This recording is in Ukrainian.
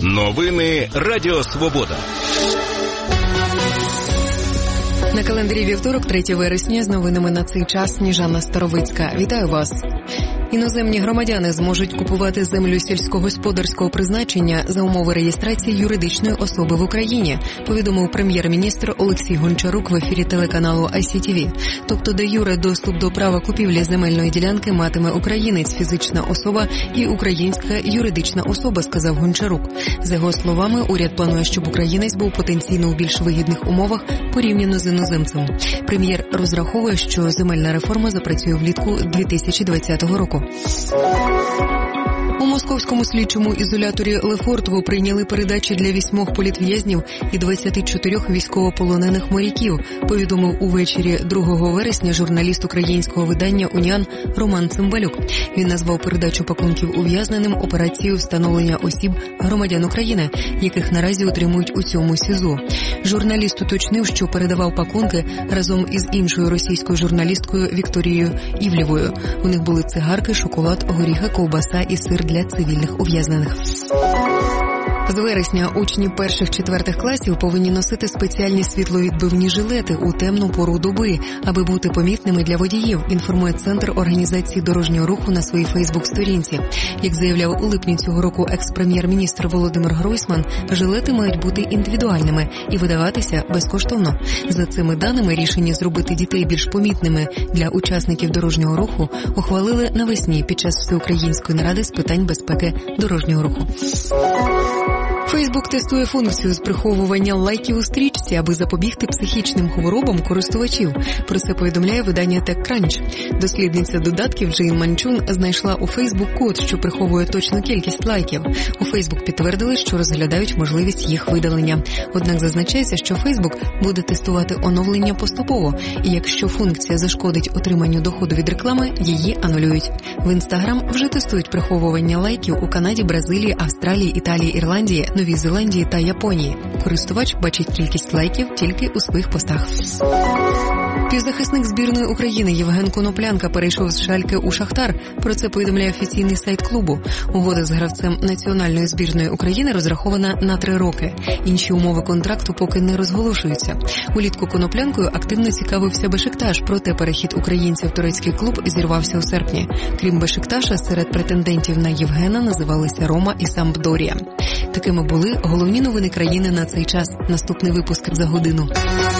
Новини Радіо Свобода. На календарі вівторок, 3 вересня, з новинами на цей час Сніжана Старовицька. Вітаю вас. Іноземні громадяни зможуть купувати землю сільськогосподарського призначення за умови реєстрації юридичної особи в Україні, повідомив прем'єр-міністр Олексій Гончарук в ефірі телеканалу ICTV. Тобто де юре доступ до права купівлі земельної ділянки матиме українець, фізична особа і українська юридична особа, сказав Гончарук. За його словами, уряд планує, щоб українець був потенційно у більш вигідних умовах порівняно з іноземцем. Прем'єр розраховує, що земельна реформа запрацює влітку 2020 року. У московському слідчому ізоляторі Лефортово прийняли передачі для 8 політв'язнів і 24 військовополонених моряків, повідомив увечері 2 вересня журналіст українського видання «Уніан» Роман Цимбалюк. Він назвав передачу пакунків ув'язненим операцією встановлення осіб громадян України, яких наразі утримують у цьому СІЗО. Журналіст уточнив, що передавав пакунки разом із іншою російською журналісткою Вікторією Івлєвою. У них були цигарки, шоколад, горіхи, ковбаса і сир для цивільних ув'язнених. З вересня учні 1-4 класів повинні носити спеціальні світловідбивні жилети у темну пору доби, аби бути помітними для водіїв, інформує Центр організації дорожнього руху на своїй Фейсбук-сторінці. Як заявляв у липні цього року екс-прем'єр-міністр Володимир Гройсман, жилети мають бути індивідуальними і видаватися безкоштовно. За цими даними, рішення зробити дітей більш помітними для учасників дорожнього руху ухвалили навесні під час Всеукраїнської наради з питань безпеки дорожнього руху. Фейсбук тестує функцію з приховування лайків у стрічці, аби запобігти психічним хворобам користувачів. Про це повідомляє видання TechCrunch. Дослідниця додатків Джейн Манчун знайшла у Фейсбук код, що приховує точну кількість лайків. У Фейсбук підтвердили, що розглядають можливість їх видалення. Однак зазначається, що Фейсбук буде тестувати оновлення поступово, і якщо функція зашкодить отриманню доходу від реклами, її анулюють. В Інстаграм вже тестують приховування лайків у Канаді, Бразилії, Австралії, Італії, Ірландії, Новій Зеландії та Японії. Користувач бачить кількість лайків тільки у своїх постах. Півзахисник збірної України Євген Коноплянка перейшов з Шальке у Шахтар. Про це повідомляє офіційний сайт клубу. Угода з гравцем національної збірної України розрахована на 3 роки. Інші умови контракту поки не розголошуються. Улітку Коноплянкою активно цікавився Бешикташ, проте перехід українця в турецький клуб зірвався у серпні. Крім Бешикташа, серед претендентів на Євгена називалися Рома і Сампдорія. Такими були головні новини країни на цей час. Наступний випуск за годину.